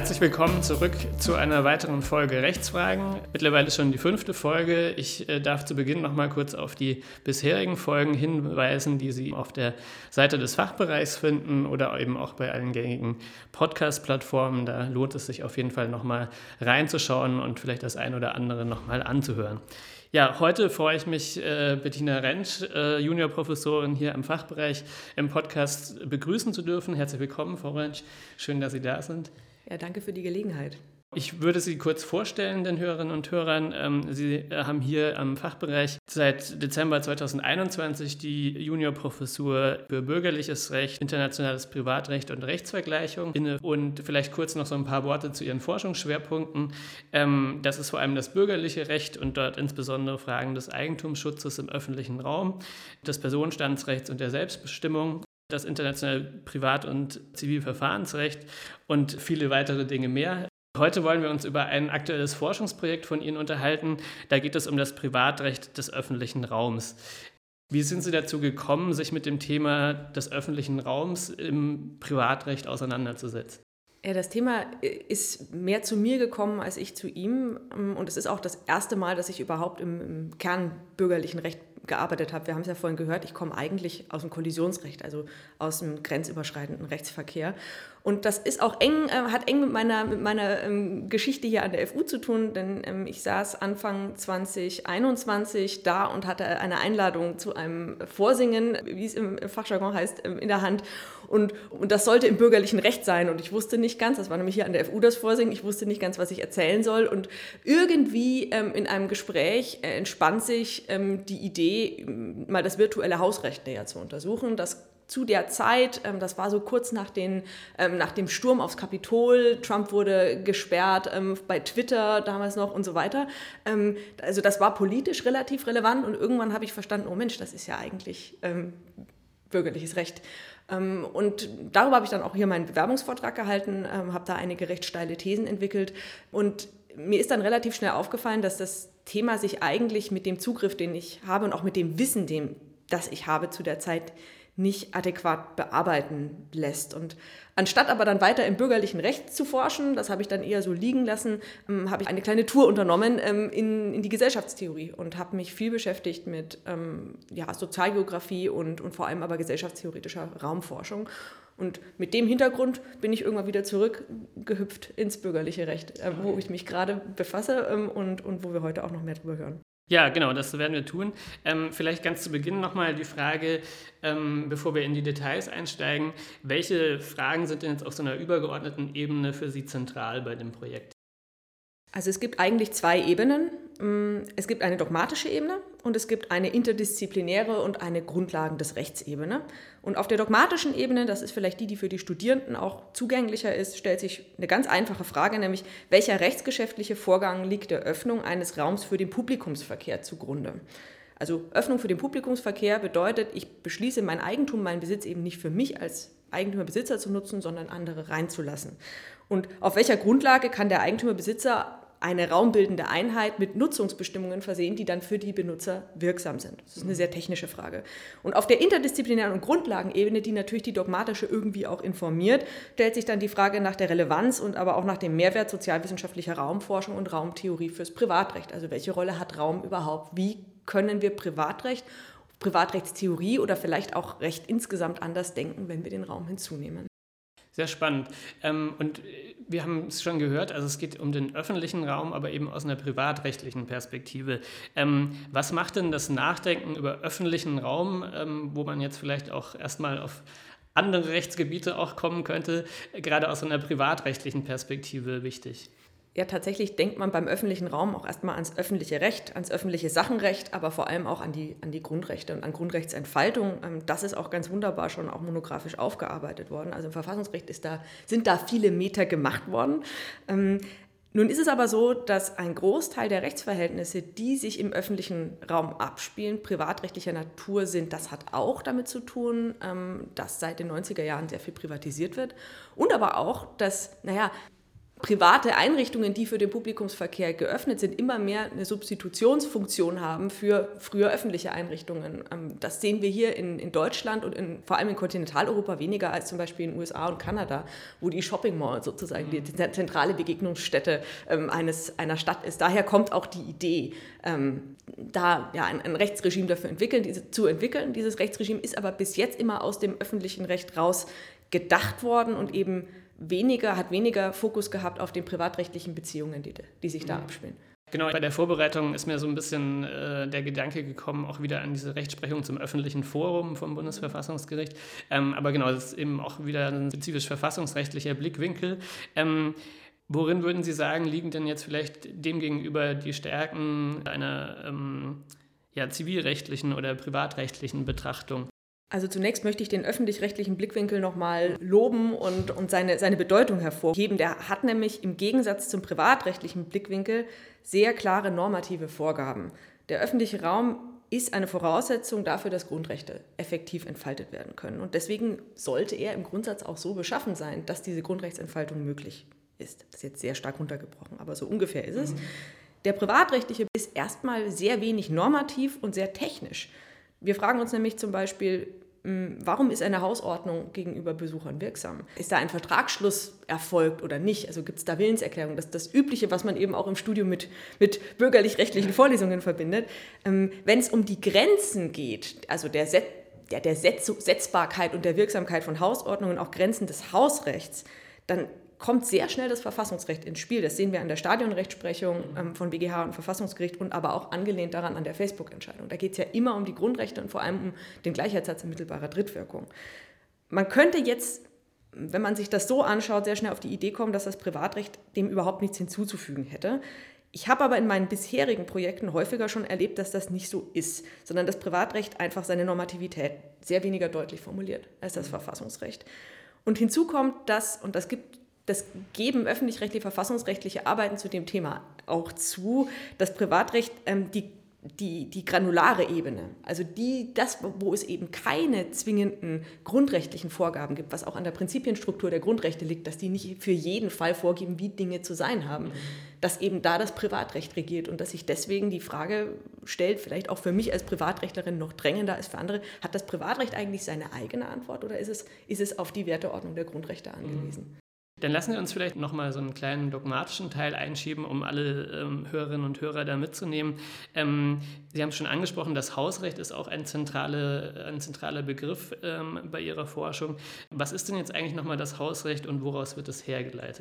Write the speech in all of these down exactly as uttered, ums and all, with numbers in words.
herzlich willkommen zurück zu einer weiteren Folge Rechtsfragen. Mittlerweile schon die fünfte Folge. Ich äh, darf zu Beginn noch mal kurz auf die bisherigen Folgen hinweisen, die Sie auf der Seite des Fachbereichs finden oder eben auch bei allen gängigen Podcast-Plattformen. Da lohnt es sich auf jeden Fall noch mal reinzuschauen und vielleicht das ein oder andere noch mal anzuhören. Ja, heute freue ich mich, äh, Bettina Rentsch, äh, Juniorprofessorin hier im Fachbereich, im Podcast begrüßen zu dürfen. Herzlich willkommen, Frau Rentsch. Schön, dass Sie da sind. Ja, danke für die Gelegenheit. Ich würde Sie kurz vorstellen, den Hörerinnen und Hörern. Ähm, Sie haben hier am Fachbereich seit Dezember zweitausendeinundzwanzig die Juniorprofessur für Bürgerliches Recht, Internationales Privatrecht und Rechtsvergleichung inne. Und vielleicht kurz noch so ein paar Worte zu Ihren Forschungsschwerpunkten. Ähm, das ist vor allem das bürgerliche Recht und dort insbesondere Fragen des Eigentumsschutzes im öffentlichen Raum, des Personenstandsrechts und der Selbstbestimmung, das internationale Privat- und Zivilverfahrensrecht und viele weitere Dinge mehr. Heute wollen wir uns über ein aktuelles Forschungsprojekt von Ihnen unterhalten. Da geht es um das Privatrecht des öffentlichen Raums. Wie sind Sie dazu gekommen, sich mit dem Thema des öffentlichen Raums im Privatrecht auseinanderzusetzen? Ja, das Thema ist mehr zu mir gekommen als ich zu ihm. Und es ist auch das erste Mal, dass ich überhaupt im, im kernbürgerlichen Recht gearbeitet habe. Wir haben es ja vorhin gehört, ich komme eigentlich aus dem Kollisionsrecht, also aus dem grenzüberschreitenden Rechtsverkehr. Und das ist auch eng, äh, hat eng mit meiner, mit meiner ähm, Geschichte hier an der F U zu tun, denn ähm, ich saß Anfang zwanzig einundzwanzig da und hatte eine Einladung zu einem Vorsingen, wie es im Fachjargon heißt, ähm, in der Hand. Und, und das sollte im bürgerlichen Recht sein. Und ich wusste nicht ganz, das war nämlich hier an der F U das Vorsingen, ich wusste nicht ganz, was ich erzählen soll. Und irgendwie ähm, in einem Gespräch äh, entspannt sich ähm, die Idee, mal das virtuelle Hausrecht näher zu untersuchen. Das zu der Zeit, ähm, das war so kurz nach, den, ähm, nach dem Sturm aufs Kapitol, Trump wurde gesperrt ähm, bei Twitter damals noch und so weiter. Ähm, also das war politisch relativ relevant und irgendwann habe ich verstanden, oh Mensch, das ist ja eigentlich ähm, bürgerliches Recht. Ähm, und darüber habe ich dann auch hier meinen Bewerbungsvortrag gehalten, ähm, habe da einige recht steile Thesen entwickelt und mir ist dann relativ schnell aufgefallen, dass das Thema sich eigentlich mit dem Zugriff, den ich habe und auch mit dem Wissen, dem, das ich habe zu der Zeit, nicht adäquat bearbeiten lässt. Und anstatt aber dann weiter im bürgerlichen Recht zu forschen, das habe ich dann eher so liegen lassen, ähm, habe ich eine kleine Tour unternommen ähm, in, in die Gesellschaftstheorie und habe mich viel beschäftigt mit ähm, ja, Sozialgeografie und, und vor allem aber gesellschaftstheoretischer Raumforschung. Und mit dem Hintergrund bin ich irgendwann wieder zurückgehüpft ins bürgerliche Recht, äh, wo ich mich gerade befasse ähm, und, und wo wir heute auch noch mehr drüber hören. Ja, genau, das werden wir tun. Ähm, vielleicht ganz zu Beginn nochmal die Frage, ähm, bevor wir in die Details einsteigen, welche Fragen sind denn jetzt auf so einer übergeordneten Ebene für Sie zentral bei dem Projekt? Also es gibt eigentlich zwei Ebenen. Es gibt eine dogmatische Ebene und es gibt eine interdisziplinäre und eine Grundlagen des Rechts Ebene. Und auf der dogmatischen Ebene, das ist vielleicht die, die für die Studierenden auch zugänglicher ist, stellt sich eine ganz einfache Frage, nämlich welcher rechtsgeschäftliche Vorgang liegt der Öffnung eines Raums für den Publikumsverkehr zugrunde? Also Öffnung für den Publikumsverkehr bedeutet, ich beschließe mein Eigentum, meinen Besitz eben nicht für mich als Eigentümerbesitzer zu nutzen, sondern andere reinzulassen. Und auf welcher Grundlage kann der Eigentümerbesitzer eine raumbildende Einheit mit Nutzungsbestimmungen versehen, die dann für die Benutzer wirksam sind? Das ist eine sehr technische Frage. Und auf der interdisziplinären und Grundlagenebene, die natürlich die dogmatische irgendwie auch informiert, stellt sich dann die Frage nach der Relevanz und aber auch nach dem Mehrwert sozialwissenschaftlicher Raumforschung und Raumtheorie fürs Privatrecht. Also welche Rolle hat Raum überhaupt? Wie können wir Privatrecht, Privatrechtstheorie oder vielleicht auch Recht insgesamt anders denken, wenn wir den Raum hinzunehmen? Sehr spannend. Und wir haben es schon gehört, also es geht um den öffentlichen Raum, aber eben aus einer privatrechtlichen Perspektive. Was macht denn das Nachdenken über öffentlichen Raum, wo man jetzt vielleicht auch erstmal auf andere Rechtsgebiete auch kommen könnte, gerade aus einer privatrechtlichen Perspektive wichtig? Ja, tatsächlich denkt man beim öffentlichen Raum auch erstmal ans öffentliche Recht, ans öffentliche Sachenrecht, aber vor allem auch an die, an die Grundrechte und an Grundrechtsentfaltung. Das ist auch ganz wunderbar schon auch monografisch aufgearbeitet worden. Also im Verfassungsrecht ist da, sind da viele Meter gemacht worden. Nun ist es aber so, dass ein Großteil der Rechtsverhältnisse, die sich im öffentlichen Raum abspielen, privatrechtlicher Natur sind. Das hat auch damit zu tun, dass seit den neunziger Jahren sehr viel privatisiert wird und aber auch, dass, naja, private Einrichtungen, die für den Publikumsverkehr geöffnet sind, immer mehr eine Substitutionsfunktion haben für früher öffentliche Einrichtungen. Das sehen wir hier in, in Deutschland und in, vor allem in Kontinentaleuropa weniger als zum Beispiel in den U S A und Kanada, wo die Shopping Mall sozusagen die zentrale Begegnungsstätte ähm, eines, einer Stadt ist. Daher kommt auch die Idee, ähm, da ja, ein, ein Rechtsregime dafür entwickeln, diese, zu entwickeln. Dieses Rechtsregime ist aber bis jetzt immer aus dem öffentlichen Recht raus gedacht worden und eben weniger, hat weniger Fokus gehabt auf den privatrechtlichen Beziehungen, die, die sich da abspielen. Genau, bei der Vorbereitung ist mir so ein bisschen äh, der Gedanke gekommen, auch wieder an diese Rechtsprechung zum öffentlichen Forum vom Bundesverfassungsgericht. Ähm, aber genau, das ist eben auch wieder ein spezifisch verfassungsrechtlicher Blickwinkel. Ähm, worin würden Sie sagen, liegen denn jetzt vielleicht demgegenüber die Stärken einer ähm, ja, zivilrechtlichen oder privatrechtlichen Betrachtung? Also zunächst möchte ich den öffentlich-rechtlichen Blickwinkel nochmal loben und, und seine, seine Bedeutung hervorheben. Der hat nämlich im Gegensatz zum privatrechtlichen Blickwinkel sehr klare normative Vorgaben. Der öffentliche Raum ist eine Voraussetzung dafür, dass Grundrechte effektiv entfaltet werden können. Und deswegen sollte er im Grundsatz auch so beschaffen sein, dass diese Grundrechtsentfaltung möglich ist. Das ist jetzt sehr stark runtergebrochen, aber so ungefähr ist es. Mhm. Der privatrechtliche ist erstmal sehr wenig normativ und sehr technisch. Wir fragen uns nämlich zum Beispiel, warum ist eine Hausordnung gegenüber Besuchern wirksam? Ist da ein Vertragsschluss erfolgt oder nicht? Also gibt es da Willenserklärung? Das ist das Übliche, was man eben auch im Studium mit, mit bürgerlich-rechtlichen Vorlesungen verbindet. Wenn es um die Grenzen geht, also der, Set, der, der Setz, Setzbarkeit und der Wirksamkeit von Hausordnungen, auch Grenzen des Hausrechts, dann kommt sehr schnell das Verfassungsrecht ins Spiel. Das sehen wir an der Stadionrechtsprechung ähm, von B G H und Verfassungsgericht und aber auch angelehnt daran an der Facebook-Entscheidung. Da geht es ja immer um die Grundrechte und vor allem um den Gleichheitssatz in mittelbarer Drittwirkung. Man könnte jetzt, wenn man sich das so anschaut, sehr schnell auf die Idee kommen, dass das Privatrecht dem überhaupt nichts hinzuzufügen hätte. Ich habe aber in meinen bisherigen Projekten häufiger schon erlebt, dass das nicht so ist, sondern das Privatrecht einfach seine Normativität sehr weniger deutlich formuliert als das Verfassungsrecht. Und hinzu kommt, dass, und das gibt Das geben öffentlich-rechtliche, verfassungsrechtliche Arbeiten zu dem Thema auch zu, das Privatrecht ähm, die, die, die granulare Ebene, also die, das, wo es eben keine zwingenden grundrechtlichen Vorgaben gibt, was auch an der Prinzipienstruktur der Grundrechte liegt, dass die nicht für jeden Fall vorgeben, wie Dinge zu sein haben, dass eben da das Privatrecht regiert und dass sich deswegen die Frage stellt, vielleicht auch für mich als Privatrechtlerin noch drängender als für andere, hat das Privatrecht eigentlich seine eigene Antwort oder ist es, ist es auf die Werteordnung der Grundrechte angewiesen? Dann lassen Sie uns vielleicht nochmal so einen kleinen dogmatischen Teil einschieben, um alle ähm, Hörerinnen und Hörer da mitzunehmen. Ähm, Sie haben schon angesprochen, das Hausrecht ist auch ein, zentrale, ein zentraler Begriff ähm, bei Ihrer Forschung. Was ist denn jetzt eigentlich nochmal das Hausrecht und woraus wird es hergeleitet?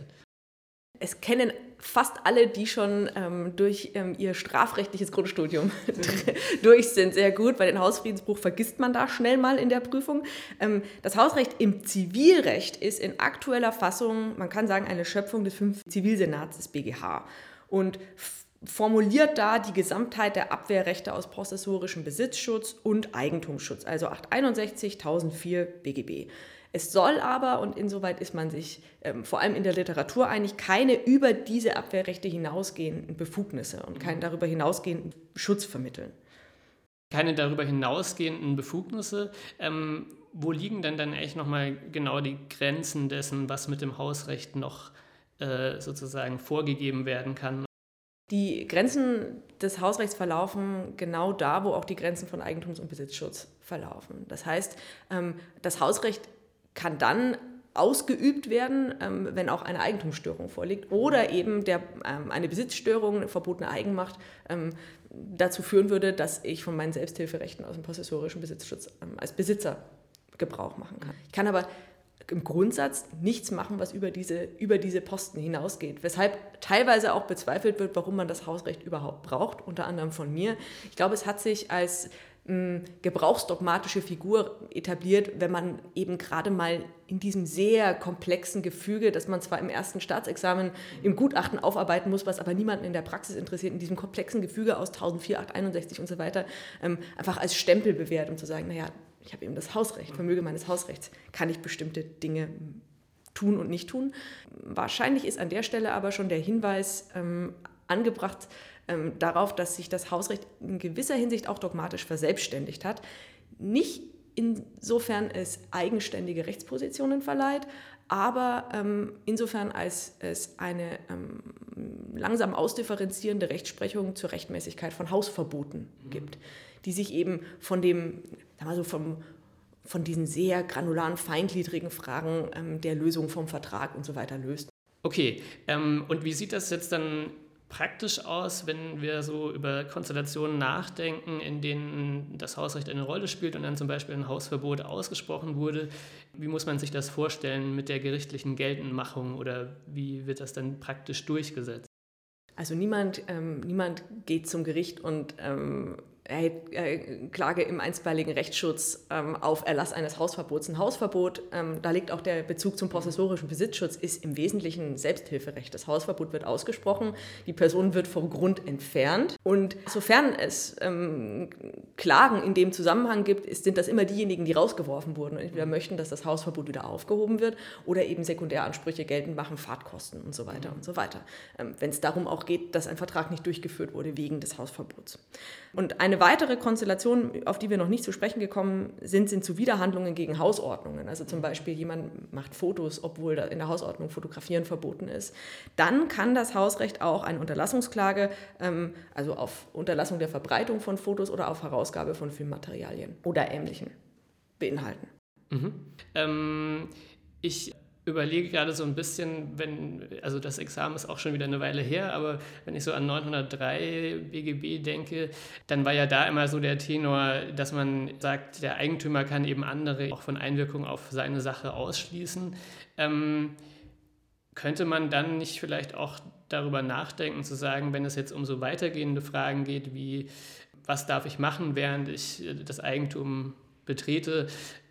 Es kennen fast alle, die schon ähm, durch ähm, ihr strafrechtliches Grundstudium durch sind, sehr gut. Bei den Hausfriedensbruch vergisst man da schnell mal in der Prüfung. Ähm, das Hausrecht im Zivilrecht ist in aktueller Fassung, man kann sagen, eine Schöpfung des fünften Zivilsenats des B G H und f- formuliert da die Gesamtheit der Abwehrrechte aus possessorischem Besitzschutz und Eigentumsschutz, also achthunderteinundsechzig, tausendvier B G B. Es soll aber, und insoweit ist man sich ähm, vor allem in der Literatur einig, keine über diese Abwehrrechte hinausgehenden Befugnisse und keinen darüber hinausgehenden Schutz vermitteln. Keine darüber hinausgehenden Befugnisse. Ähm, wo liegen denn dann echt nochmal genau die Grenzen dessen, was mit dem Hausrecht noch äh, sozusagen vorgegeben werden kann? Die Grenzen des Hausrechts verlaufen genau da, wo auch die Grenzen von Eigentums- und Besitzschutz verlaufen. Das heißt, ähm, das Hausrecht kann dann ausgeübt werden, ähm, wenn auch eine Eigentumsstörung vorliegt oder eben der, ähm, eine Besitzstörung, eine verbotene Eigenmacht ähm, dazu führen würde, dass ich von meinen Selbsthilferechten aus dem possessorischen Besitzschutz ähm, als Besitzer Gebrauch machen kann. Ich kann aber im Grundsatz nichts machen, was über diese, über diese Posten hinausgeht, weshalb teilweise auch bezweifelt wird, warum man das Hausrecht überhaupt braucht, unter anderem von mir. Ich glaube, es hat sich als gebrauchsdogmatische Figur etabliert, wenn man eben gerade mal in diesem sehr komplexen Gefüge, das man zwar im ersten Staatsexamen im Gutachten aufarbeiten muss, was aber niemanden in der Praxis interessiert, in diesem komplexen Gefüge aus tausendvier, achthunderteinundsechzig und so weiter, ähm, einfach als Stempel bewährt, um zu sagen, naja, ich habe eben das Hausrecht, Vermöge meines Hausrechts, kann ich bestimmte Dinge tun und nicht tun. Wahrscheinlich ist an der Stelle aber schon der Hinweis ähm, angebracht, Ähm, darauf, dass sich das Hausrecht in gewisser Hinsicht auch dogmatisch verselbstständigt hat. Nicht insofern es eigenständige Rechtspositionen verleiht, aber ähm, insofern als es eine ähm, langsam ausdifferenzierende Rechtsprechung zur Rechtmäßigkeit von Hausverboten gibt, die sich eben von dem, sagen wir so, vom, von diesen sehr granularen, feingliedrigen Fragen ähm, der Lösung vom Vertrag und so weiter löst. Okay, ähm, und wie sieht das jetzt dann praktisch aus, wenn wir so über Konstellationen nachdenken, in denen das Hausrecht eine Rolle spielt und dann zum Beispiel ein Hausverbot ausgesprochen wurde? Wie muss man sich das vorstellen mit der gerichtlichen Geltendmachung oder wie wird das dann praktisch durchgesetzt? Also niemand, ähm, niemand geht zum Gericht und ähm, erhebt äh, Klage im einstweiligen Rechtsschutz ähm, auf Erlass eines Hausverbots. Ein Hausverbot, ähm, da liegt auch der Bezug zum possessorischen Besitzschutz, ist im Wesentlichen Selbsthilferecht. Das Hausverbot wird ausgesprochen, die Person wird vom Grund entfernt und sofern es ähm, Klagen in dem Zusammenhang gibt, ist, sind das immer diejenigen, die rausgeworfen wurden und entweder möchten, dass das Hausverbot wieder aufgehoben wird oder eben Sekundäransprüche geltend machen, Fahrtkosten und so weiter und so weiter. Ähm, wenn es darum auch geht, dass ein Vertrag nicht durchgeführt wurde wegen des Hausverbots. Und eine weitere Konstellation, auf die wir noch nicht zu sprechen gekommen sind, sind Zuwiderhandlungen gegen Hausordnungen. Also zum Beispiel jemand macht Fotos, obwohl in der Hausordnung Fotografieren verboten ist. Dann kann das Hausrecht auch eine Unterlassungsklage, ähm, also auf Unterlassung der Verbreitung von Fotos oder auf Herausgabe von Filmmaterialien oder Ähnlichem beinhalten. Mhm. Ähm, ich überlege gerade so ein bisschen, wenn, also das Examen ist auch schon wieder eine Weile her, aber wenn ich so an neunhundertdrei B G B denke, dann war ja da immer so der Tenor, dass man sagt, der Eigentümer kann eben andere auch von Einwirkung auf seine Sache ausschließen. Ähm, könnte man dann nicht vielleicht auch darüber nachdenken, zu sagen, wenn es jetzt um so weitergehende Fragen geht, wie was darf ich machen, während ich das Eigentum betrete,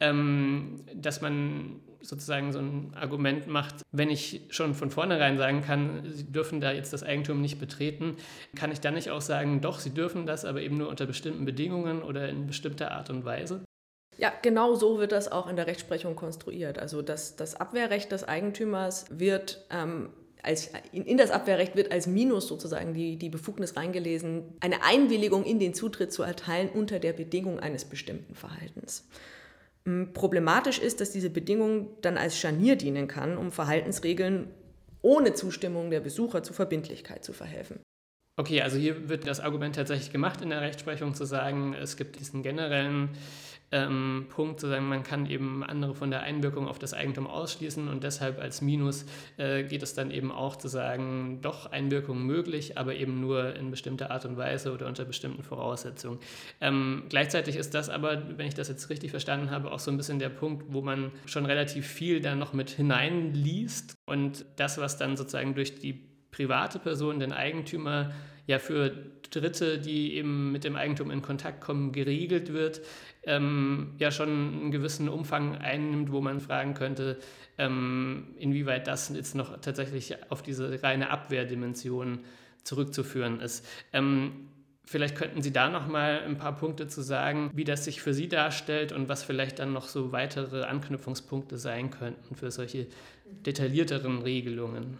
ähm, dass man sozusagen so ein Argument macht, wenn ich schon von vornherein sagen kann, Sie dürfen da jetzt das Eigentum nicht betreten, kann ich dann nicht auch sagen, doch, Sie dürfen das, aber eben nur unter bestimmten Bedingungen oder in bestimmter Art und Weise? Ja, genau so wird das auch in der Rechtsprechung konstruiert. Also das, das Abwehrrecht des Eigentümers wird ähm, als, in, in das Abwehrrecht wird als Minus sozusagen die, die Befugnis reingelesen, eine Einwilligung in den Zutritt zu erteilen unter der Bedingung eines bestimmten Verhaltens. Problematisch ist, dass diese Bedingung dann als Scharnier dienen kann, um Verhaltensregeln ohne Zustimmung der Besucher zur Verbindlichkeit zu verhelfen. Okay, also hier wird das Argument tatsächlich gemacht in der Rechtsprechung, zu sagen, es gibt diesen generellen ähm, Punkt, zu sagen, man kann eben andere von der Einwirkung auf das Eigentum ausschließen und deshalb als Minus äh, geht es dann eben auch zu sagen, doch Einwirkung möglich, aber eben nur in bestimmter Art und Weise oder unter bestimmten Voraussetzungen. Ähm, gleichzeitig ist das aber, wenn ich das jetzt richtig verstanden habe, auch so ein bisschen der Punkt, wo man schon relativ viel da noch mit hineinliest und das, was dann sozusagen durch die private Person, den Eigentümer, ja für Dritte, die eben mit dem Eigentum in Kontakt kommen, geregelt wird, ähm, ja schon einen gewissen Umfang einnimmt, wo man fragen könnte, ähm, inwieweit das jetzt noch tatsächlich auf diese reine Abwehrdimension zurückzuführen ist. Ähm, vielleicht könnten Sie da noch mal ein paar Punkte zu sagen, wie das sich für Sie darstellt und was vielleicht dann noch so weitere Anknüpfungspunkte sein könnten für solche detaillierteren Regelungen.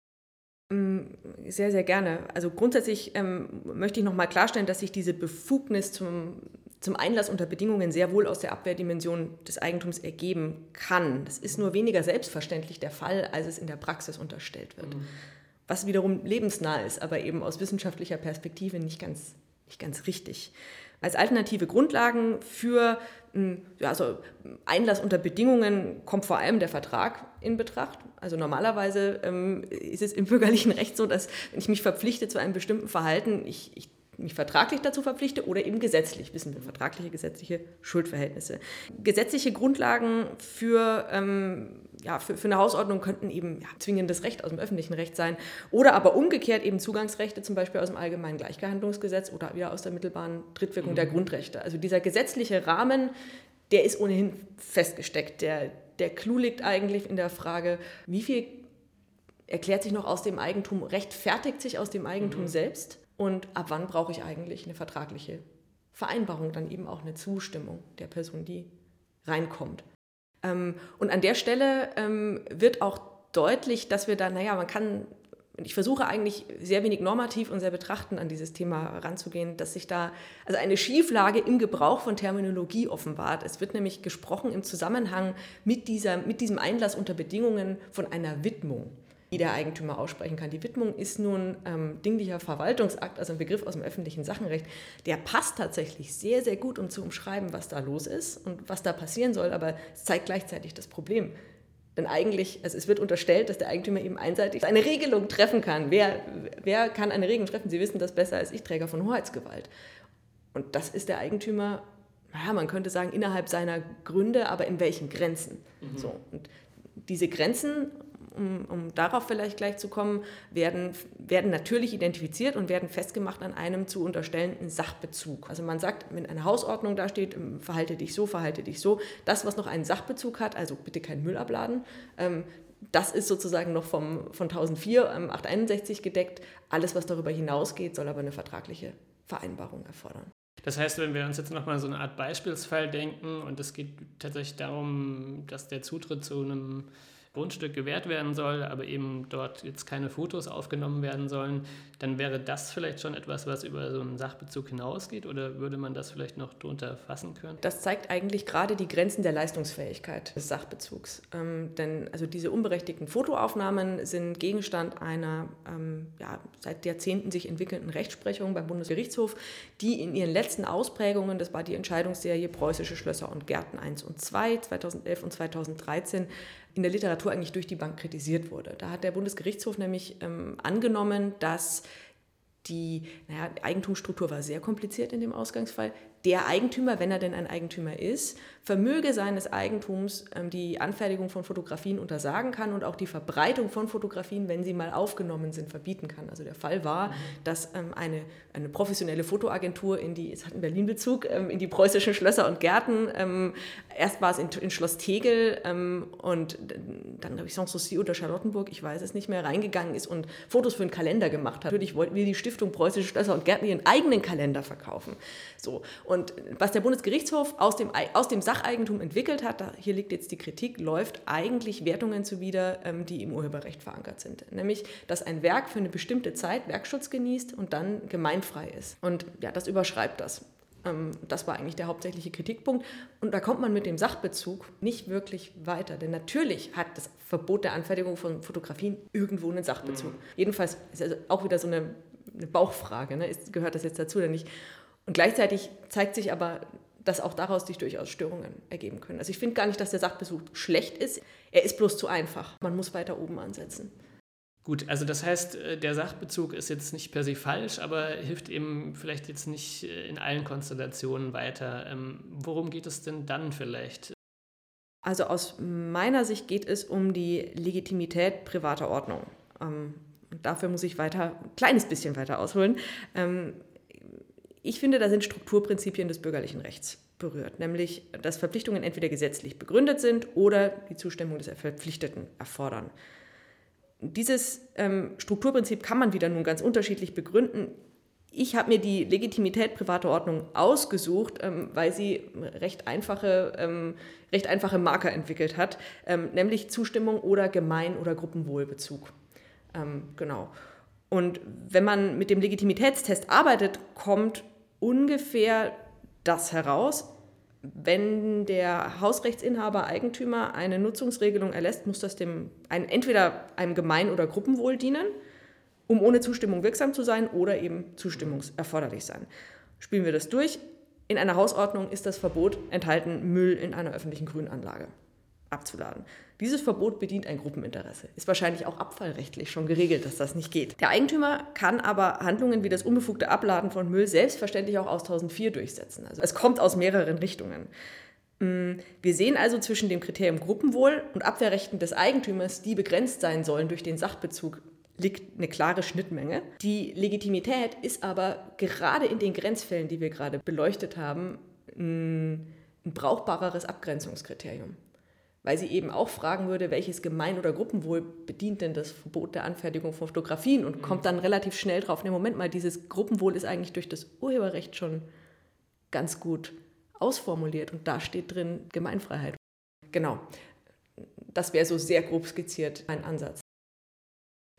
Sehr, sehr gerne. Also grundsätzlich ähm, möchte ich noch mal klarstellen, dass sich diese Befugnis zum, zum Einlass unter Bedingungen sehr wohl aus der Abwehrdimension des Eigentums ergeben kann. Das ist nur weniger selbstverständlich der Fall, als es in der Praxis unterstellt wird. Mhm. Was wiederum lebensnah ist, aber eben aus wissenschaftlicher Perspektive nicht ganz, nicht ganz richtig. Als alternative Grundlagen für ja, also Einlass unter Bedingungen kommt vor allem der Vertrag in Betracht. Also normalerweise ähm, ist es im bürgerlichen Recht so, dass wenn ich mich verpflichte zu einem bestimmten Verhalten, ich, ich mich vertraglich dazu verpflichte oder eben gesetzlich, wissen wir, vertragliche, gesetzliche Schuldverhältnisse. Gesetzliche Grundlagen für, ähm, ja, für, für eine Hausordnung könnten eben ja, zwingendes Recht aus dem öffentlichen Recht sein oder aber umgekehrt eben Zugangsrechte, zum Beispiel aus dem Allgemeinen Gleichbehandlungsgesetz oder wieder aus der mittelbaren Drittwirkung mhm. der Grundrechte. Also dieser gesetzliche Rahmen, der ist ohnehin festgesteckt. Der, der Clou liegt eigentlich in der Frage, wie viel erklärt sich noch aus dem Eigentum, rechtfertigt sich aus dem Eigentum mhm. selbst? Und ab wann brauche ich eigentlich eine vertragliche Vereinbarung, dann eben auch eine Zustimmung der Person, die reinkommt. Und an der Stelle wird auch deutlich, dass wir da, naja, man kann, ich versuche eigentlich sehr wenig normativ und sehr betrachtend an dieses Thema ranzugehen, dass sich da also eine Schieflage im Gebrauch von Terminologie offenbart. Es wird nämlich gesprochen im Zusammenhang mit, dieser, mit diesem Einlass unter Bedingungen von einer Widmung, die der Eigentümer aussprechen kann. Die Widmung ist nun ähm, dinglicher Verwaltungsakt, also ein Begriff aus dem öffentlichen Sachenrecht. Der passt tatsächlich sehr, sehr gut, um zu umschreiben, was da los ist und was da passieren soll, aber es zeigt gleichzeitig das Problem. Denn eigentlich, also es wird unterstellt, dass der Eigentümer eben einseitig eine Regelung treffen kann. Wer, wer kann eine Regelung treffen? Sie wissen das besser als ich, Träger von Hoheitsgewalt. Und das ist der Eigentümer, naja, man könnte sagen, innerhalb seiner Gründe, aber in welchen Grenzen? Mhm. So, und diese Grenzen, um, um darauf vielleicht gleich zu kommen, werden, werden natürlich identifiziert und werden festgemacht an einem zu unterstellenden Sachbezug. Also man sagt, wenn eine Hausordnung da steht, verhalte dich so, verhalte dich so, das, was noch einen Sachbezug hat, also bitte keinen Müll abladen, ähm, das ist sozusagen noch vom, von tausendvier, ähm, achthunderteinundsechzig gedeckt. Alles, was darüber hinausgeht, soll aber eine vertragliche Vereinbarung erfordern. Das heißt, wenn wir uns jetzt nochmal so eine Art Beispielsfall denken und es geht tatsächlich darum, dass der Zutritt zu einem Grundstück gewährt werden soll, aber eben dort jetzt keine Fotos aufgenommen werden sollen, dann wäre das vielleicht schon etwas, was über so einen Sachbezug hinausgeht, oder würde man das vielleicht noch drunter fassen können? Das zeigt eigentlich gerade die Grenzen der Leistungsfähigkeit des Sachbezugs. Ähm, denn also diese unberechtigten Fotoaufnahmen sind Gegenstand einer ähm, ja, seit Jahrzehnten sich entwickelnden Rechtsprechung beim Bundesgerichtshof, die in ihren letzten Ausprägungen, das war die Entscheidungsserie Preußische Schlösser und Gärten eins und zwei, zweitausendelf und zweitausenddreizehn, in der Literatur eigentlich durch die Bank kritisiert wurde. Da hat der Bundesgerichtshof nämlich ähm, angenommen, dass die, naja, die Eigentumsstruktur war sehr kompliziert in dem Ausgangsfall. Der Eigentümer, wenn er denn ein Eigentümer ist, vermöge seines Eigentums ähm, die Anfertigung von Fotografien untersagen kann und auch die Verbreitung von Fotografien, wenn sie mal aufgenommen sind, verbieten kann. Also der Fall war, mhm. dass ähm, eine, eine professionelle Fotoagentur in die, es hat einen Berlin-Bezug, ähm, in die preußischen Schlösser und Gärten, ähm, erst war es in, in Schloss Tegel ähm, und dann, glaube ich, Sanssouci oder Charlottenburg, ich weiß es nicht mehr, reingegangen ist und Fotos für einen Kalender gemacht hat. Natürlich wollten wir die Stiftung Preußische Schlösser und Gärten ihren eigenen Kalender verkaufen. So. Und was der Bundesgerichtshof aus dem, aus dem Sacheigentum entwickelt hat, da, hier liegt jetzt die Kritik, läuft eigentlich Wertungen zuwider, ähm, die im Urheberrecht verankert sind. Nämlich, dass ein Werk für eine bestimmte Zeit Werkschutz genießt und dann gemeinfrei ist. Und ja, das überschreibt das. Ähm, das war eigentlich der hauptsächliche Kritikpunkt. Und da kommt man mit dem Sachbezug nicht wirklich weiter. Denn natürlich hat das Verbot der Anfertigung von Fotografien irgendwo einen Sachbezug. Mhm. Jedenfalls ist also auch wieder so eine, eine Bauchfrage, ne? Ist, gehört das jetzt dazu oder nicht? Und gleichzeitig zeigt sich aber, dass auch daraus sich durchaus Störungen ergeben können. Also ich finde gar nicht, dass der Sachbezug schlecht ist. Er ist bloß zu einfach. Man muss weiter oben ansetzen. Gut, also das heißt, der Sachbezug ist jetzt nicht per se falsch, aber hilft eben vielleicht jetzt nicht in allen Konstellationen weiter. Worum geht es denn dann vielleicht? Also aus meiner Sicht geht es um die Legitimität privater Ordnung. Und dafür muss ich weiter, ein kleines bisschen weiter ausholen. Ich finde, da sind Strukturprinzipien des bürgerlichen Rechts berührt, nämlich, dass Verpflichtungen entweder gesetzlich begründet sind oder die Zustimmung des Verpflichteten erfordern. Dieses ähm, Strukturprinzip kann man wieder nun ganz unterschiedlich begründen. Ich habe mir die Legitimität privater Ordnung ausgesucht, ähm, weil sie recht einfache, ähm, recht einfache Marker entwickelt hat, ähm, nämlich Zustimmung oder Gemein- oder Gruppenwohlbezug. Ähm, genau. Und wenn man mit dem Legitimitätstest arbeitet, kommt ungefähr das heraus. Wenn der Hausrechtsinhaber, Eigentümer eine Nutzungsregelung erlässt, muss das dem ein, entweder einem Gemein- oder Gruppenwohl dienen, um ohne Zustimmung wirksam zu sein, oder eben zustimmungserforderlich sein. Spielen wir das durch. In einer Hausordnung ist das Verbot enthalten, Müll in einer öffentlichen Grünanlage abzuladen. Dieses Verbot bedient ein Gruppeninteresse. Ist wahrscheinlich auch abfallrechtlich schon geregelt, dass das nicht geht. Der Eigentümer kann aber Handlungen wie das unbefugte Abladen von Müll selbstverständlich auch aus tausendvier durchsetzen. Also es kommt aus mehreren Richtungen. Wir sehen also zwischen dem Kriterium Gruppenwohl und Abwehrrechten des Eigentümers, die begrenzt sein sollen durch den Sachbezug, liegt eine klare Schnittmenge. Die Legitimität ist aber gerade in den Grenzfällen, die wir gerade beleuchtet haben, ein brauchbareres Abgrenzungskriterium. Weil sie eben auch fragen würde, welches Gemein- oder Gruppenwohl bedient denn das Verbot der Anfertigung von Fotografien, und kommt dann relativ schnell drauf, ne, Moment mal, dieses Gruppenwohl ist eigentlich durch das Urheberrecht schon ganz gut ausformuliert und da steht drin Gemeinfreiheit. Genau, das wäre so sehr grob skizziert mein Ansatz.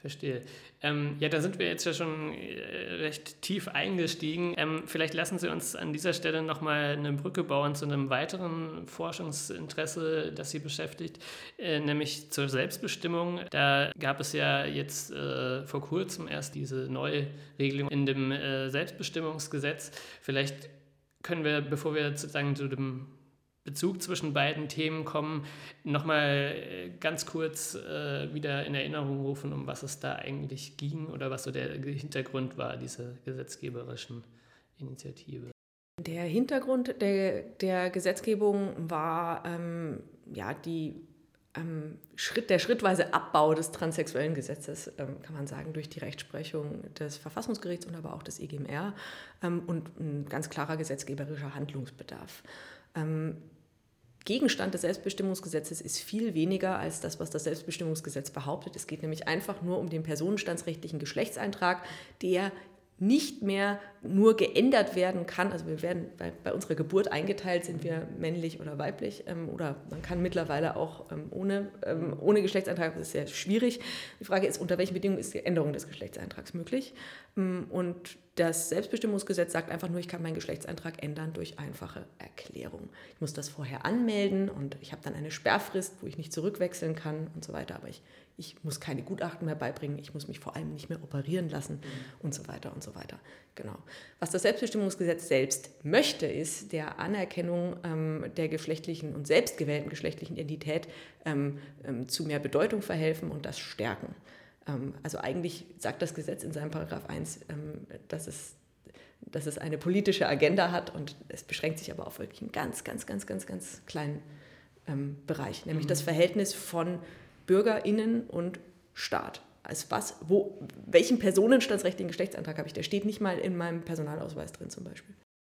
Verstehe. Ähm, ja, da sind wir jetzt ja schon äh, recht tief eingestiegen. Ähm, vielleicht lassen Sie uns an dieser Stelle nochmal eine Brücke bauen zu einem weiteren Forschungsinteresse, das Sie beschäftigt, äh, nämlich zur Selbstbestimmung. Da gab es ja jetzt äh, vor kurzem erst diese neue Regelung in dem äh, Selbstbestimmungsgesetz. Vielleicht können wir, bevor wir sozusagen zu dem Bezug zwischen beiden Themen kommen, nochmal ganz kurz äh, wieder in Erinnerung rufen, um was es da eigentlich ging oder was so der Hintergrund war dieser gesetzgeberischen Initiative. Der Hintergrund der, der Gesetzgebung war ähm, ja, die, ähm, Schritt, der schrittweise Abbau des transsexuellen Gesetzes, ähm, kann man sagen, durch die Rechtsprechung des Verfassungsgerichts und aber auch des E G M R ähm, und ein ganz klarer gesetzgeberischer Handlungsbedarf. Ähm, Gegenstand des Selbstbestimmungsgesetzes ist viel weniger als das, was das Selbstbestimmungsgesetz behauptet. Es geht nämlich einfach nur um den personenstandsrechtlichen Geschlechtseintrag, der nicht mehr nur geändert werden kann. Also wir werden bei, bei unserer Geburt eingeteilt, sind wir männlich oder weiblich, ähm, oder man kann mittlerweile auch ähm, ohne, ähm, ohne Geschlechtseintrag, das ist sehr schwierig. Die Frage ist, unter welchen Bedingungen ist die Änderung des Geschlechtseintrags möglich? Ähm, und das Selbstbestimmungsgesetz sagt einfach nur, ich kann meinen Geschlechtseintrag ändern durch einfache Erklärung. Ich muss das vorher anmelden und ich habe dann eine Sperrfrist, wo ich nicht zurückwechseln kann und so weiter, aber ich Ich muss keine Gutachten mehr beibringen, ich muss mich vor allem nicht mehr operieren lassen mhm. und so weiter und so weiter. Genau. Was das Selbstbestimmungsgesetz selbst möchte, ist der Anerkennung ähm, der geschlechtlichen und selbstgewählten geschlechtlichen Identität ähm, ähm, zu mehr Bedeutung verhelfen und das stärken. Ähm, also eigentlich sagt das Gesetz in seinem Paragraph eins, ähm, dass es dass es eine politische Agenda hat und es beschränkt sich aber auf wirklich einen ganz, ganz, ganz, ganz, ganz kleinen ähm, Bereich, nämlich mhm. das Verhältnis von BürgerInnen und Staat. Als was, wo, welchen personenstandsrechtlichen Geschlechtsantrag habe ich? Der steht nicht mal in meinem Personalausweis drin zum Beispiel.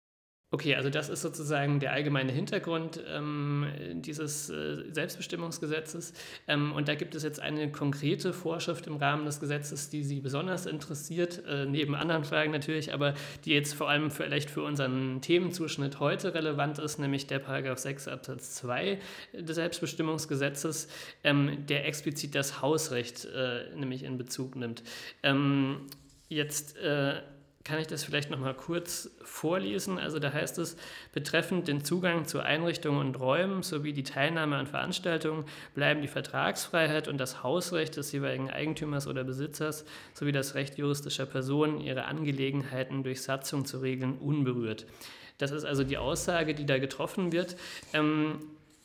Okay, also das ist sozusagen der allgemeine Hintergrund ähm, dieses äh, Selbstbestimmungsgesetzes. Ähm, und da gibt es jetzt eine konkrete Vorschrift im Rahmen des Gesetzes, die Sie besonders interessiert, äh, neben anderen Fragen natürlich, aber die jetzt vor allem vielleicht für unseren Themenzuschnitt heute relevant ist, nämlich der Paragraph sechs Absatz zwei des Selbstbestimmungsgesetzes, ähm, der explizit das Hausrecht äh, nämlich in Bezug nimmt. Ähm, jetzt äh, kann ich das vielleicht noch mal kurz vorlesen. Also da heißt es, betreffend den Zugang zu Einrichtungen und Räumen sowie die Teilnahme an Veranstaltungen bleiben die Vertragsfreiheit und das Hausrecht des jeweiligen Eigentümers oder Besitzers sowie das Recht juristischer Personen, ihre Angelegenheiten durch Satzung zu regeln, unberührt. Das ist also die Aussage, die da getroffen wird. Ähm,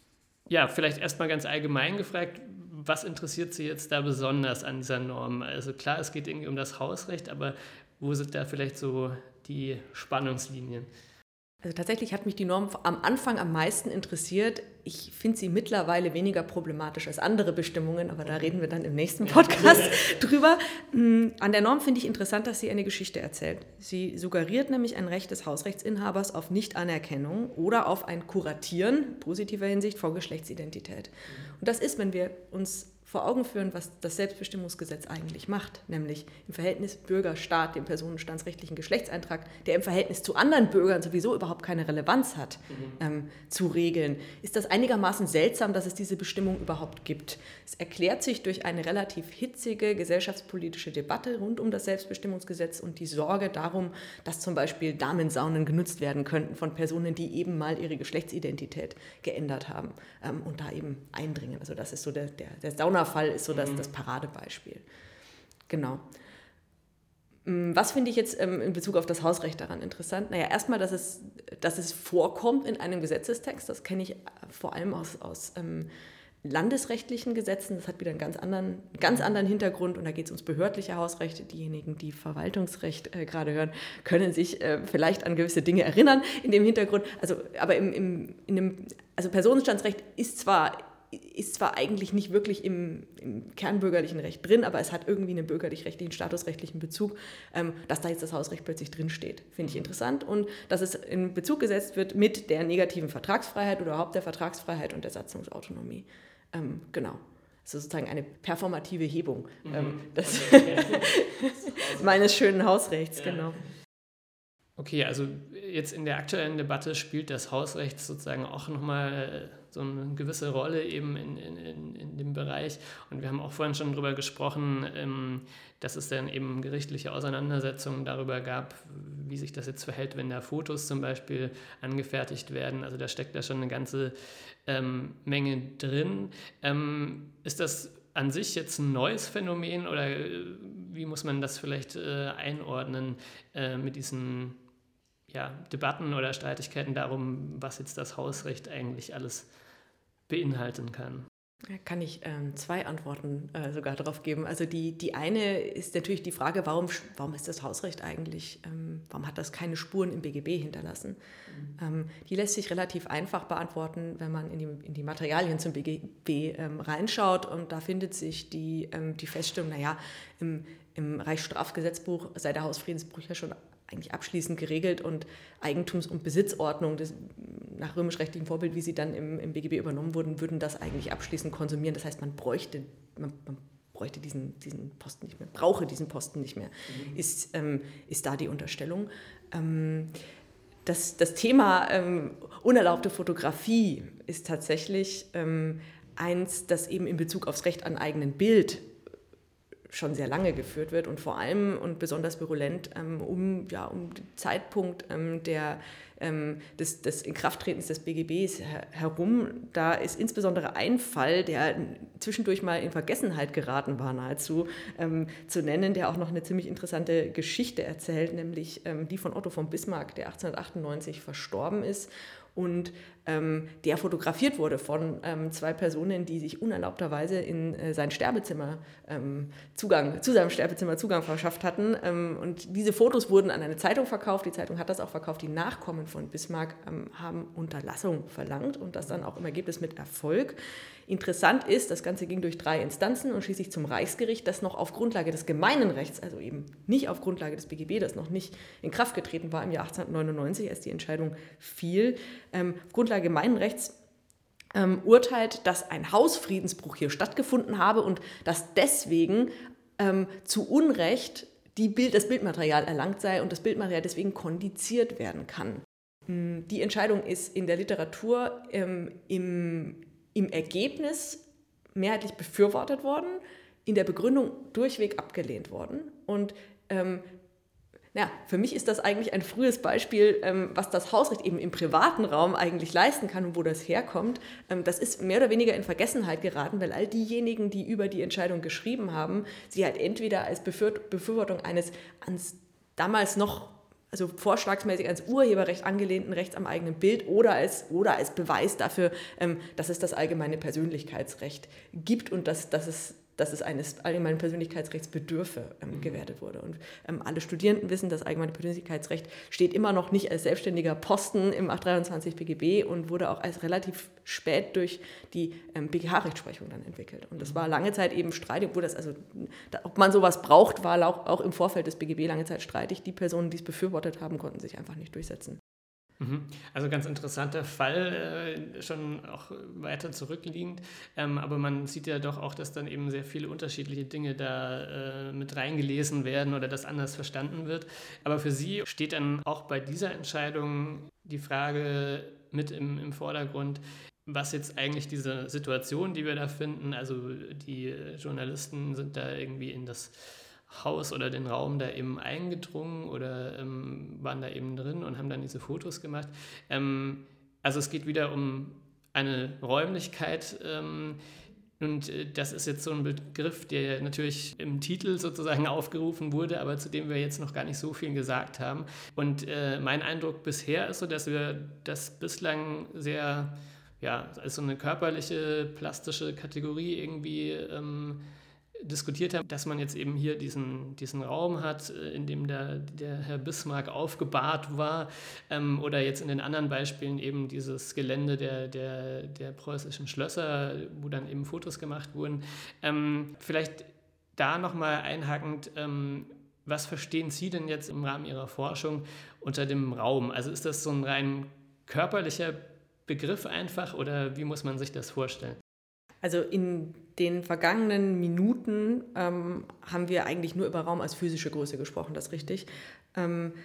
ja, vielleicht erstmal ganz allgemein gefragt, was interessiert Sie jetzt da besonders an dieser Norm? Also klar, es geht irgendwie um das Hausrecht, aber wo sind da vielleicht so die Spannungslinien? Also tatsächlich hat mich die Norm am Anfang am meisten interessiert. Ich finde sie mittlerweile weniger problematisch als andere Bestimmungen, aber da reden wir dann im nächsten Podcast drüber. An der Norm finde ich interessant, dass sie eine Geschichte erzählt. Sie suggeriert nämlich ein Recht des Hausrechtsinhabers auf Nichtanerkennung oder auf ein Kuratieren, positiver Hinsicht, vor Geschlechtsidentität. Und das ist, wenn wir uns vor Augen führen, was das Selbstbestimmungsgesetz eigentlich macht, nämlich im Verhältnis Bürger-Staat, dem personenstandsrechtlichen Geschlechtseintrag, der im Verhältnis zu anderen Bürgern sowieso überhaupt keine Relevanz hat, mhm. ähm, zu regeln, ist das einigermaßen seltsam, dass es diese Bestimmung überhaupt gibt. Es erklärt sich durch eine relativ hitzige gesellschaftspolitische Debatte rund um das Selbstbestimmungsgesetz und die Sorge darum, dass zum Beispiel Damensaunen genutzt werden könnten von Personen, die eben mal ihre Geschlechtsidentität geändert haben ähm, und da eben eindringen. Also das ist so der, der, der Sauna Fall ist so das, das Paradebeispiel. Genau. Was finde ich jetzt ähm, in Bezug auf das Hausrecht daran interessant? Naja, erstmal, dass es, dass es vorkommt in einem Gesetzestext. Das kenne ich vor allem aus, aus ähm, landesrechtlichen Gesetzen. Das hat wieder einen ganz anderen, ganz anderen Hintergrund und da geht es ums behördliche Hausrecht. Diejenigen, die Verwaltungsrecht äh, gerade hören, können sich äh, vielleicht an gewisse Dinge erinnern in dem Hintergrund. Also, aber im, im, in dem, also Personenstandsrecht ist zwar ist zwar eigentlich nicht wirklich im, im kernbürgerlichen Recht drin, aber es hat irgendwie einen bürgerlich-rechtlichen, statusrechtlichen Bezug, ähm, dass da jetzt das Hausrecht plötzlich drinsteht. Finde ich interessant. Und dass es in Bezug gesetzt wird mit der negativen Vertragsfreiheit oder überhaupt der Vertragsfreiheit und der Satzungsautonomie. Ähm, genau. Also sozusagen eine performative Hebung mhm. ähm, des meines schönen Hausrechts, ja. Genau. Okay, also jetzt in der aktuellen Debatte spielt das Hausrecht sozusagen auch nochmal so eine gewisse Rolle eben in, in, in dem Bereich. Und wir haben auch vorhin schon darüber gesprochen, ähm, dass es dann eben gerichtliche Auseinandersetzungen darüber gab, wie sich das jetzt verhält, wenn da Fotos zum Beispiel angefertigt werden. Also da steckt da schon eine ganze ähm, Menge drin. Ähm, ist das an sich jetzt ein neues Phänomen oder äh, wie muss man das vielleicht äh, einordnen äh, mit diesen ja, Debatten oder Streitigkeiten darum, was jetzt das Hausrecht eigentlich alles beinhalten kann? Da kann ich ähm, zwei Antworten äh, sogar darauf geben. Also die, die eine ist natürlich die Frage, warum, warum ist das Hausrecht eigentlich, ähm, warum hat das keine Spuren im B G B hinterlassen? Mhm. Ähm, die lässt sich relativ einfach beantworten, wenn man in die, in die Materialien zum B G B ähm, reinschaut. Und da findet sich die, ähm, die Feststellung, naja, im, im Reichsstrafgesetzbuch sei der Hausfriedensbruch ja schon eigentlich abschließend geregelt und Eigentums- und Besitzordnung, das, nach römisch-rechtlichem Vorbild, wie sie dann im, im B G B übernommen wurden, würden das eigentlich abschließend konsumieren. Das heißt, man bräuchte, man, man bräuchte diesen, diesen Posten nicht mehr, brauche diesen Posten nicht mehr, mhm. ist, ähm, ist da die Unterstellung. Ähm, das, das Thema ähm, unerlaubte Fotografie ist tatsächlich ähm, eins, das eben in Bezug aufs Recht an eigenen Bild schon sehr lange geführt wird und vor allem und besonders virulent ähm, um, ja, um den Zeitpunkt ähm, der, ähm, des, des Inkrafttretens des B G Bs her- herum. Da ist insbesondere ein Fall, der zwischendurch mal in Vergessenheit geraten war, nahezu ähm, zu nennen, der auch noch eine ziemlich interessante Geschichte erzählt, nämlich ähm, die von Otto von Bismarck, der achtzehnhundertachtundneunzig verstorben ist. Und ähm, der fotografiert wurde von ähm, zwei Personen, die sich unerlaubterweise in äh, sein Sterbezimmer ähm, Zugang, zu seinem Sterbezimmer Zugang verschafft hatten. Ähm, und diese Fotos wurden an eine Zeitung verkauft. Die Zeitung hat das auch verkauft. Die Nachkommen von Bismarck ähm, haben Unterlassung verlangt und das dann auch im Ergebnis mit Erfolg. Interessant ist, das Ganze ging durch drei Instanzen und schließlich zum Reichsgericht, das noch auf Grundlage des gemeinen Rechts, also eben nicht auf Grundlage des B G B, das noch nicht in Kraft getreten war im Jahr achtzehnhundertneunundneunzig, als die Entscheidung fiel, ähm, auf Grundlage gemeinen Rechts ähm, urteilt, dass ein Hausfriedensbruch hier stattgefunden habe und dass deswegen ähm, zu Unrecht die Bild, das Bildmaterial erlangt sei und das Bildmaterial deswegen kondiziert werden kann. Die Entscheidung ist in der Literatur ähm, im, im Ergebnis mehrheitlich befürwortet worden, in der Begründung durchweg abgelehnt worden. Und ähm, ja, für mich ist das eigentlich ein frühes Beispiel, ähm, was das Hausrecht eben im privaten Raum eigentlich leisten kann und wo das herkommt. Ähm, das ist mehr oder weniger in Vergessenheit geraten, weil all diejenigen, die über die Entscheidung geschrieben haben, sie halt entweder als Befürwortung eines ans damals noch also vorschlagsmäßig ans Urheberrecht angelehnten Rechts am eigenen Bild oder als, oder als Beweis dafür, ähm, dass es das allgemeine Persönlichkeitsrecht gibt und dass, dass, es, dass es eines allgemeinen Persönlichkeitsrechts bedürfe, ähm, mhm. gewertet wurde. Und ähm, alle Studierenden wissen, das allgemeine Persönlichkeitsrecht steht immer noch nicht als selbstständiger Posten im achthundertdreiundzwanzig B G B und wurde auch als relativ spät durch die ähm, B G H-Rechtsprechung dann entwickelt. Und das war lange Zeit eben streitig, obwohl das also, da, ob man sowas braucht, war auch, auch im Vorfeld des B G B lange Zeit streitig. Die Personen, die es befürwortet haben, konnten sich einfach nicht durchsetzen. Also ganz interessanter Fall, äh, schon auch weiter zurückliegend, ähm, aber man sieht ja doch auch, dass dann eben sehr viele unterschiedliche Dinge da äh, mit reingelesen werden oder das anders verstanden wird. Aber für Sie steht dann auch bei dieser Entscheidung die Frage mit im, im Vordergrund, was jetzt eigentlich diese Situation, die wir da finden, also die Journalisten sind da irgendwie in das Haus oder den Raum da eben eingedrungen oder ähm, waren da eben drin und haben dann diese Fotos gemacht. Ähm, also es geht wieder um eine Räumlichkeit ähm, und äh, das ist jetzt so ein Begriff, der natürlich im Titel sozusagen aufgerufen wurde, aber zu dem wir jetzt noch gar nicht so viel gesagt haben. Und äh, mein Eindruck bisher ist so, dass wir das bislang sehr, ja, als so eine körperliche, plastische Kategorie irgendwie ähm, diskutiert haben, dass man jetzt eben hier diesen, diesen Raum hat, in dem der, der Herr Bismarck aufgebahrt war ähm, oder jetzt in den anderen Beispielen eben dieses Gelände der, der, der preußischen Schlösser, wo dann eben Fotos gemacht wurden. Ähm, vielleicht da nochmal einhakend, ähm, was verstehen Sie denn jetzt im Rahmen Ihrer Forschung unter dem Raum? Also ist das so ein rein körperlicher Begriff einfach oder wie muss man sich das vorstellen? Also in den vergangenen Minuten ähm, haben wir eigentlich nur über Raum als physische Größe gesprochen, das ist richtig. Ähm,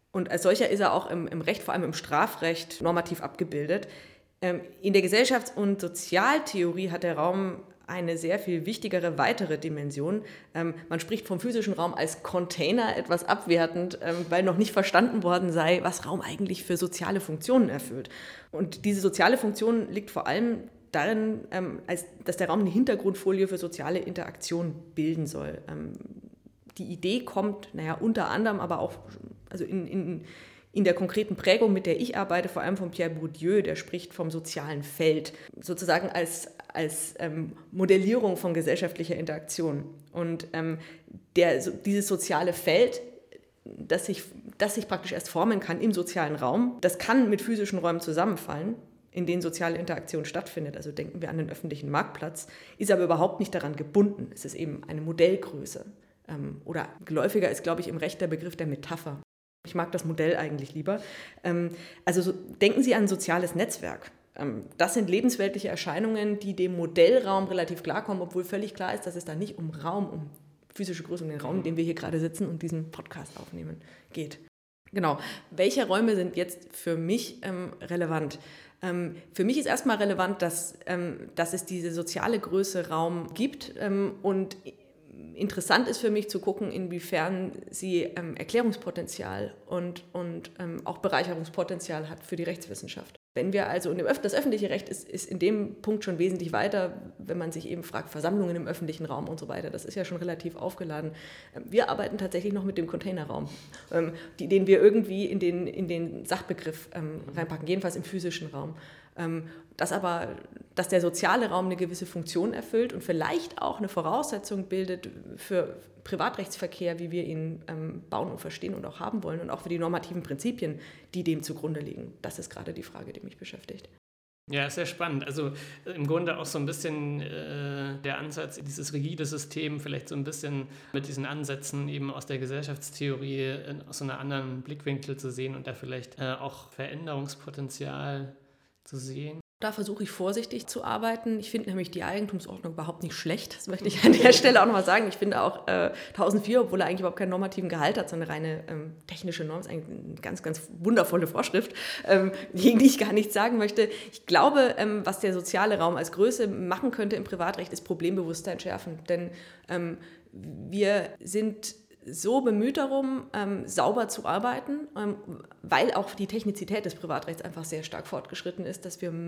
Und als solcher ist er auch im, im Recht, vor allem im Strafrecht, normativ abgebildet. Ähm, in der Gesellschafts- und Sozialtheorie hat der Raum eine sehr viel wichtigere weitere Dimension. Ähm, man spricht vom physischen Raum als Container, etwas abwertend, ähm, weil noch nicht verstanden worden sei, was Raum eigentlich für soziale Funktionen erfüllt. Und diese soziale Funktion liegt vor allem darin, ähm, als, dass der Raum eine Hintergrundfolie für soziale Interaktion bilden soll. Ähm, die Idee kommt, naja, unter anderem, aber auch also in, in, in der konkreten Prägung, mit der ich arbeite, vor allem von Pierre Bourdieu, der spricht vom sozialen Feld, sozusagen als, als ähm, Modellierung von gesellschaftlicher Interaktion. Und ähm, der, so, dieses soziale Feld, das sich, das sich praktisch erst formen kann im sozialen Raum, das kann mit physischen Räumen zusammenfallen, in denen soziale Interaktion stattfindet. Also denken wir an den öffentlichen Marktplatz, ist aber überhaupt nicht daran gebunden. Es ist eben eine Modellgröße. Ähm, oder geläufiger ist, glaube ich, im Recht der Begriff der Metapher. Ich mag das Modell eigentlich lieber. Ähm, also so, denken Sie an ein soziales Netzwerk. Ähm, das sind lebensweltliche Erscheinungen, die dem Modellraum relativ klar kommen, obwohl völlig klar ist, dass es da nicht um Raum, um physische Größe, um den Raum, in dem wir hier gerade sitzen und diesen Podcast aufnehmen, geht. Genau. Welche Räume sind jetzt für mich ähm, relevant? Ähm, für mich ist erstmal relevant, dass, ähm, dass es diese soziale Größe Raum gibt ähm, und interessant ist für mich zu gucken, inwiefern sie ähm, Erklärungspotenzial und, und ähm, auch Bereicherungspotenzial hat für die Rechtswissenschaft. Wenn wir also, und das öffentliche Recht ist, ist in dem Punkt schon wesentlich weiter, wenn man sich eben fragt, Versammlungen im öffentlichen Raum und so weiter, das ist ja schon relativ aufgeladen. Wir arbeiten tatsächlich noch mit dem Containerraum, ähm, die, den wir irgendwie in den, in den Sachbegriff ähm, reinpacken, jedenfalls im physischen Raum. Ähm, dass aber, dass der soziale Raum eine gewisse Funktion erfüllt und vielleicht auch eine Voraussetzung bildet für Privatrechtsverkehr, wie wir ihn ähm, bauen und verstehen und auch haben wollen und auch für die normativen Prinzipien, die dem zugrunde liegen. Das ist gerade die Frage, die mich beschäftigt. Ja, sehr spannend. Also im Grunde auch so ein bisschen äh, der Ansatz, dieses rigide System vielleicht so ein bisschen mit diesen Ansätzen eben aus der Gesellschaftstheorie aus so einem anderen Blickwinkel zu sehen und da vielleicht äh, auch Veränderungspotenzial zu sehen. Da versuche ich vorsichtig zu arbeiten. Ich finde nämlich die Eigentumsordnung überhaupt nicht schlecht. Das möchte ich an der Stelle auch nochmal sagen. Ich finde auch äh, tausendvier, obwohl er eigentlich überhaupt keinen normativen Gehalt hat, sondern eine reine ähm, technische Norm, ist eigentlich eine ganz, ganz wundervolle Vorschrift, ähm, gegen die ich gar nichts sagen möchte. Ich glaube, ähm, was der soziale Raum als Größe machen könnte im Privatrecht, ist Problembewusstsein schärfen. Denn ähm, wir sind so bemüht darum, ähm, sauber zu arbeiten, ähm, weil auch die Technizität des Privatrechts einfach sehr stark fortgeschritten ist, dass wir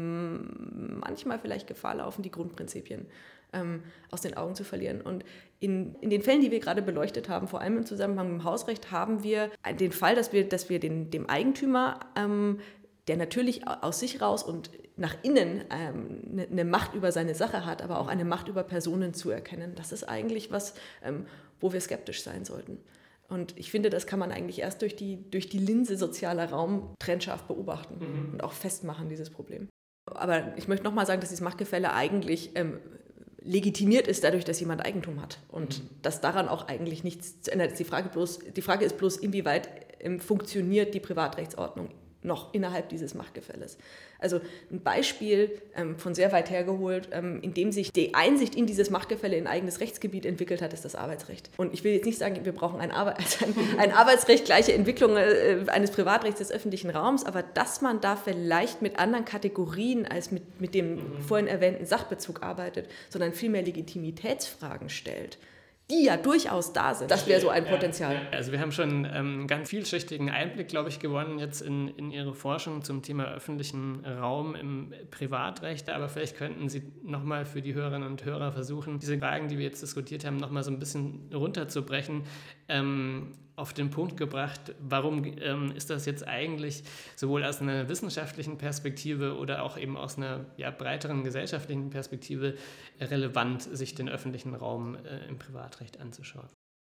m- manchmal vielleicht Gefahr laufen, die Grundprinzipien ähm, aus den Augen zu verlieren. Und in, in den Fällen, die wir gerade beleuchtet haben, vor allem im Zusammenhang mit dem Hausrecht, haben wir den Fall, dass wir, dass wir den, dem Eigentümer, ähm, der natürlich aus sich raus und nach innen ähm, eine Macht über seine Sache hat, aber auch eine Macht über Personen zu erkennen. Das ist eigentlich was, ähm, wo wir skeptisch sein sollten. Und ich finde, das kann man eigentlich erst durch die, durch die Linse sozialer Raum trennscharf beobachten mhm. und auch festmachen, dieses Problem. Aber ich möchte nochmal sagen, dass dieses Machtgefälle eigentlich ähm, legitimiert ist dadurch, dass jemand Eigentum hat und mhm. dass daran auch eigentlich nichts zu ändern ist. Die Frage, bloß, die Frage ist bloß, inwieweit ähm, funktioniert die Privatrechtsordnung noch innerhalb dieses Machtgefälles. Also ein Beispiel ähm, von sehr weit hergeholt, ähm, in dem sich die Einsicht in dieses Machtgefälle in eigenes Rechtsgebiet entwickelt hat, ist das Arbeitsrecht. Und ich will jetzt nicht sagen, wir brauchen ein, Arbe- also ein, ein Arbeitsrecht, gleiche Entwicklung äh, eines Privatrechts des öffentlichen Raums, aber dass man da vielleicht mit anderen Kategorien als mit, mit dem mhm. vorhin erwähnten Sachbezug arbeitet, sondern viel mehr Legitimitätsfragen stellt, die ja durchaus da sind. Das wäre so ein Potenzial. Ja, ja. Also wir haben schon einen ähm, ganz vielschichtigen Einblick, glaube ich, gewonnen jetzt in, in Ihre Forschung zum Thema öffentlichen Raum im Privatrecht. Aber vielleicht könnten Sie nochmal für die Hörerinnen und Hörer versuchen, diese Fragen, die wir jetzt diskutiert haben, nochmal so ein bisschen runterzubrechen. Ähm, auf den Punkt gebracht, warum ähm, ist das jetzt eigentlich sowohl aus einer wissenschaftlichen Perspektive oder auch eben aus einer ja, breiteren gesellschaftlichen Perspektive relevant, sich den öffentlichen Raum äh, im Privatrecht anzuschauen?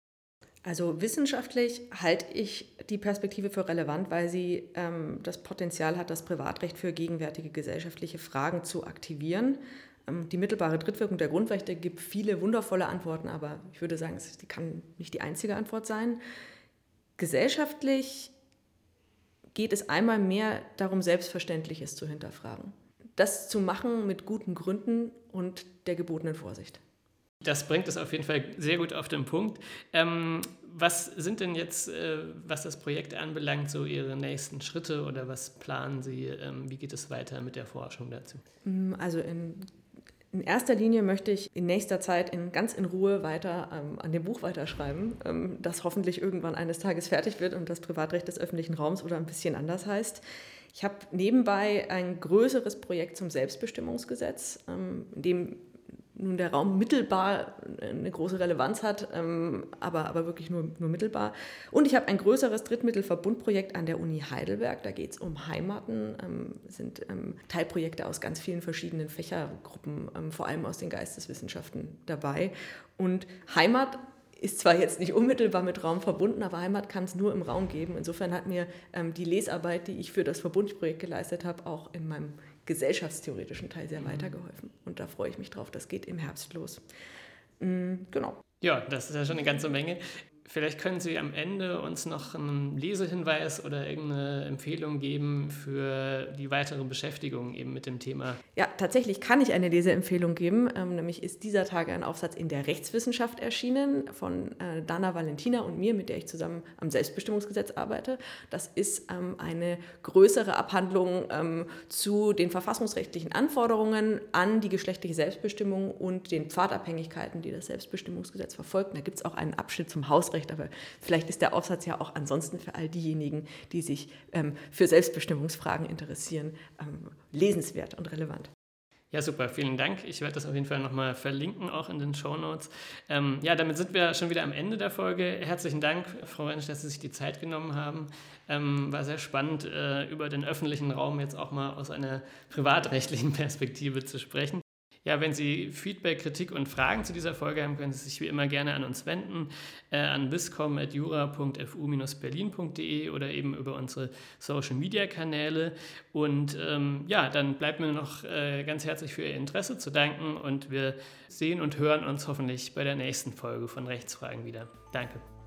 Also wissenschaftlich halte ich die Perspektive für relevant, weil sie ähm, das Potenzial hat, das Privatrecht für gegenwärtige gesellschaftliche Fragen zu aktivieren. Ähm, die mittelbare Drittwirkung der Grundrechte gibt viele wundervolle Antworten, aber ich würde sagen, sie kann nicht die einzige Antwort sein. Gesellschaftlich geht es einmal mehr darum, Selbstverständliches zu hinterfragen. Das zu machen mit guten Gründen und der gebotenen Vorsicht. Das bringt es auf jeden Fall sehr gut auf den Punkt. Ähm, Was sind denn jetzt, äh, was das Projekt anbelangt, so Ihre nächsten Schritte oder was planen Sie? Ähm, wie geht es weiter mit der Forschung dazu? Also in, in erster Linie möchte ich in nächster Zeit in, ganz in Ruhe weiter ähm, an dem Buch weiterschreiben, ähm, das hoffentlich irgendwann eines Tages fertig wird und das Privatrecht des öffentlichen Raums oder ein bisschen anders heißt. Ich habe nebenbei ein größeres Projekt zum Selbstbestimmungsgesetz, ähm, in dem nun der Raum mittelbar eine große Relevanz hat, ähm, aber, aber wirklich nur, nur mittelbar. Und ich habe ein größeres Drittmittelverbundprojekt an der Uni Heidelberg. Da geht es um Heimaten, ähm, sind ähm, Teilprojekte aus ganz vielen verschiedenen Fächergruppen, ähm, vor allem aus den Geisteswissenschaften dabei. Und Heimat ist zwar jetzt nicht unmittelbar mit Raum verbunden, aber Heimat kann es nur im Raum geben. Insofern hat mir ähm, die Lesarbeit, die ich für das Verbundprojekt geleistet habe, auch in meinem gesellschaftstheoretischen Teil sehr weitergeholfen. Und da freue ich mich drauf. Das geht im Herbst los. Mhm, genau. Ja, das ist ja schon eine ganze Menge. Vielleicht können Sie am Ende uns noch einen Lesehinweis oder irgendeine Empfehlung geben für die weitere Beschäftigung eben mit dem Thema. Ja, tatsächlich kann ich eine Leseempfehlung geben. Ähm, nämlich ist dieser Tage ein Aufsatz in der Rechtswissenschaft erschienen von äh, Dana Valentina und mir, mit der ich zusammen am Selbstbestimmungsgesetz arbeite. Das ist ähm, eine größere Abhandlung ähm, zu den verfassungsrechtlichen Anforderungen an die geschlechtliche Selbstbestimmung und den Pfadabhängigkeiten, die das Selbstbestimmungsgesetz verfolgt. Und da gibt es auch einen Abschnitt zum Hausrecht. Aber vielleicht ist der Aufsatz ja auch ansonsten für all diejenigen, die sich ähm, für Selbstbestimmungsfragen interessieren, ähm, lesenswert und relevant. Ja, super, vielen Dank. Ich werde das auf jeden Fall nochmal verlinken, auch in den Shownotes. Ähm, ja, damit sind wir schon wieder am Ende der Folge. Herzlichen Dank, Frau Rentsch, dass Sie sich die Zeit genommen haben. Ähm, war sehr spannend, äh, über den öffentlichen Raum jetzt auch mal aus einer privatrechtlichen Perspektive zu sprechen. Ja, wenn Sie Feedback, Kritik und Fragen zu dieser Folge haben, können Sie sich wie immer gerne an uns wenden, äh, an biscom at jura punkt f u bindestrich berlin punkt d e oder eben über unsere Social-Media-Kanäle. Und ähm, ja, dann bleibt mir noch äh, ganz herzlich für Ihr Interesse zu danken und wir sehen und hören uns hoffentlich bei der nächsten Folge von Rechtsfragen wieder. Danke.